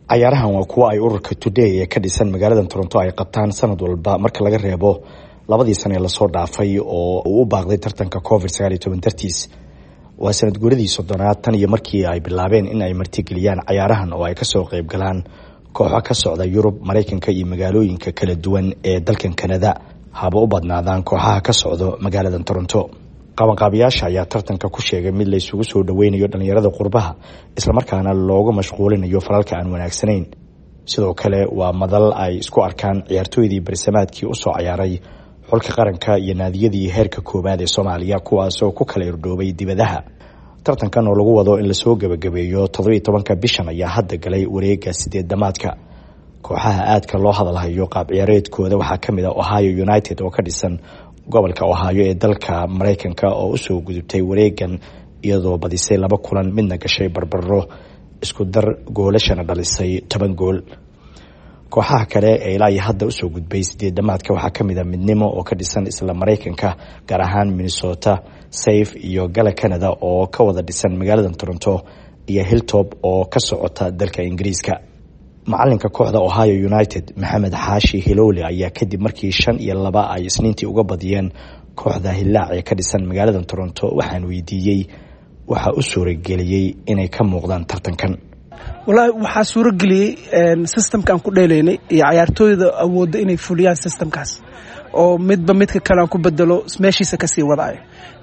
cayaarahan waa kuwa ay ururka Today ee ka dhisan magaalada Toronto ay qabtaan sanad walba marka laga reebo labadii sano ee lasoo dhaafay oo uu u baaqday tartanka COVID-19 dartiis. waa sanad guuradii 30 tan iyo markii ay bilaabeen in ay martigeliyaan cayaarahan oo ay ka soo qayb galaan kooxo ka socda Yurub, Mareykanka iyo magaalooyinka kala duwan ee dalkan Canada haba u badnaadaan kooxaha ka socda magaalada Toronto. qabanqaabiyaasha ayaa tartanka ku sheegay mid la isugu soo dhaweynayo dhalinyarada qurbaha isla markaana looga mashquulinayo falalka aan wanaagsanayn. sidoo kale waa madal ay isku arkaan ciyaartooydii barsamaadkii u soo ciyaaray xulka qaranka iyo naadiyadii heerka koobaad ee Soomaaliya kuwaas oo ku kala irdhoobay dibadaha. tartankan oo lagu wado in la soo gabagabeeyo 17 bishan ayaa hadda galay wareegga 8-damaadka. kooxaha aadka loo hadalhayo qaab ciyaareedkooda waxaa kamid ah Ohio United oo ka dhisan gobolka Ohio ee dalka Mareykanka oo u soo gudubtay wareegan iyadoo badisay 2 kulan midna gashay barbaro isku dar goolashana dhalisay 10 gool. kooxaha kale ee ilaa hadda u soo gudbay 8-damaadka waxaa kamid ah Midnimo oo ka dhisan isla Mareykanka gaar ahaan Minnesota, Safe iyo Gala Canada oo ka wada dhisan magaalada Toronto iyo Hilltop oo ka socota dalka Ingiriiska. macalinka kooxda Ohio United Maxamed Xaashi Hilowle ayaa kadib markii 5-2 ay isniintii uga badiyeen kooxda Hillaac ee ka dhisan magaalada Toronto waxaan weydiiyay waxa u suurageliyay inay ka muuqdaan tartankan. wallahi waxa suurageliyay systemkan ku dheeleynay iyo ciyaartooyda awoodda inay fuliyaan systemkaas oo midba midka kale ku bedelo meeshiisa ka sii wadaayo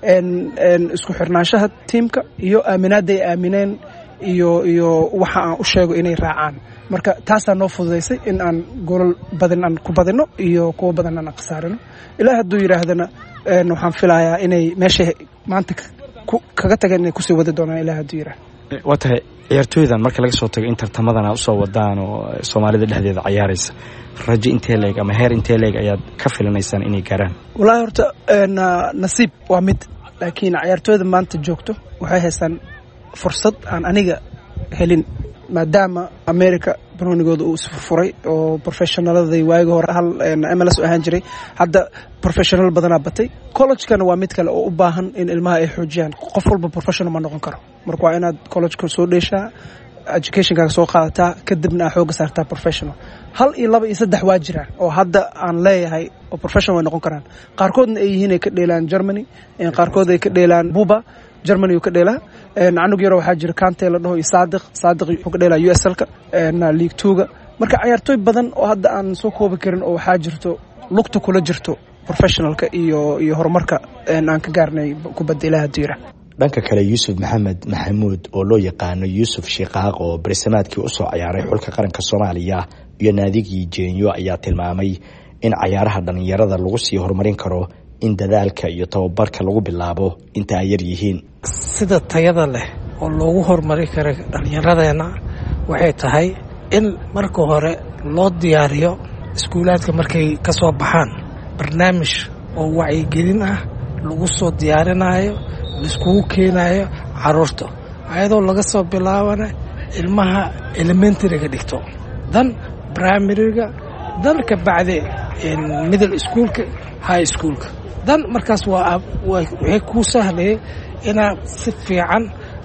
isku xirnaanshaha teamka iyo aaminaada ay aamineen iyo waxa aan u sheego inay raacaan. marka taas noo fududeysay in aan gool badan aan ku badino iyo kuwa badan aan qasaarino. ilaa hadduu yiraahdana waxaan filayaa inay meesha maanta kaga tageen inay ku sii wada doonaan ilaa hadduu yiraahdo. watahay ciyaartooydan marka laga soo tago in tartamadana u soo wadaan oo Soomaalida dhexdeeda ciyaaraysa rajo intee leeg ama heer intee leeg ayaad ka filanaysaan inay gaaraan? wallahi horta nasiib waa mid, laakiin ciyaartooyda maanta joogto waxay haystaan fursad aan aniga helin maadaama America barnaamijkooda uu isfuray oo professionalada waayga hore hal MLS ahaan jiray hadda professional badan batay. college-kana waa mid kale oo u baahan in ilmaha ay xoojiyaan. qof walba professional ma noqon karo, marka waa inaad college-ka soo dheeshaa, education-ka soo qaadataa, kadibna xooga saartaa professional. 1 iyo 2 iyo 3 waa jiraan oo hadda aan leeyahay oo professional way noqon karaan. qaarkoodna ay yihiin ay ka dheelaan Germany, qaarkood ay ka dheelaan Buba Germany uu ka dheelaa. anug yaro waxaa jira Kante la dhaho Saadiq wuxuu ka dheelaa USL-ka League 2-ga. marka ciyaartooy badan oo hadda aan soo koobi karin oo waxaa jirto lugta kula jirto professionalka iyo horumarka aan ka gaarnay kubadda ilaaha diira. dhanka kale Yuusuf Maxamed Maxamuud oo loo yaqaano Yuusuf Shiqaaq oo barsamaadkii u soo ciyaaray xulka qaranka Soomaaliya iyo naadigii Jeenyo ayaa tilmaamay in ciyaaraha dhalinyarada lagu sii horumarin karo in dadaalka iyo tababarka lagu bilaabo inta ay yar yihiin. sida tayada leh oo loogu horumari karo dhalinyaradeenna waxay tahay in marka hore loo diyaariyo iskuulaadka markay ka soo baxaan barnaamij oo wacyigelin ah lagu soo diyaarinayo iskugu keenayo caruurta ayadoo laga soo bilaabana ilmaha elementary-ga dhigto dan primary-ga dan ka bacdi middle school-ka high school-ka dan markaas waxay ku sahlay inaad si fiican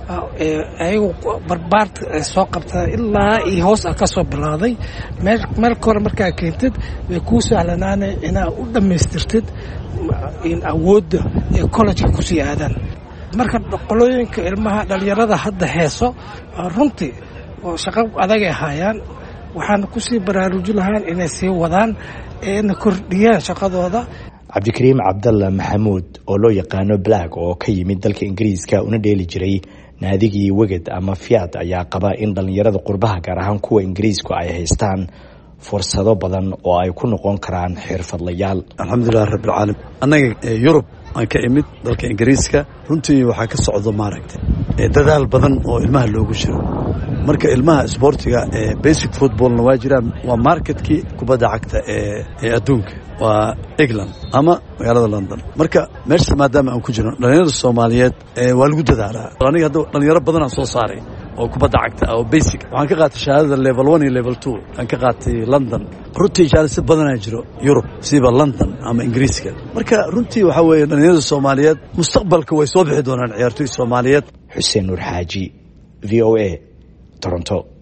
ayagu barbaarta soo qabtaa ilaa iyo hoos ka soo bilaaday meel kore markaa keentid way ku sahlanaanay inaad u dhammaystirtid in awoodda ee college-ka ku sii aadaan. marka qolooyinka ilmaha dhalinyarada hadda heeso runtii oo shaqo adag ay hayaan waxaan ku sii baraarujin lahaan inay sii wadaan ee kordhiyaan shaqadooda. Cabdikariim Cabdalla Maxamuud oo loo yaqaano Black oo ka yimid dalka Ingiriiska una dheeli jiray naadigii Waged ama Fiat ayaa qaba in dhalinyarada qurbaha gaar ahaan kuwa Ingiriisku ay haystaan fursado badan oo ay ku noqon karaan xirfadlayaal. alxamdulillaah rabbil caalamiin. anaga Yurub aan ka imid dalka Ingiriiska runtii waxaa ka socdo maaragtay dadaal badan oo ilmaha loogu jiro. marka ilmaha sportiga basic footballna waa jiraan, waa marketkii kubadda cagta ee adduunka waa England ama magaalada London. marka meesha maadaama aan ku jirno dhalinyarada Soomaaliyeed waa lagu dadaalaa. aniga hadda dhalinyaro badan aan soo saaray oo kubadda cagta oo basic waxaan ka qaatay shahaadada level 1 iyo level 2 aan ka qaatay London. runtii shahaado badan ay jiro Yurub siba London ama Ingiriiska. marka runtii waxa weeye dhalinyarada Soomaaliyeed mustaqbalka way soo bixi doonaan ciyaartoy Soomaaliyeed. Xuseen Nur Xaaji, VOA, Toronto.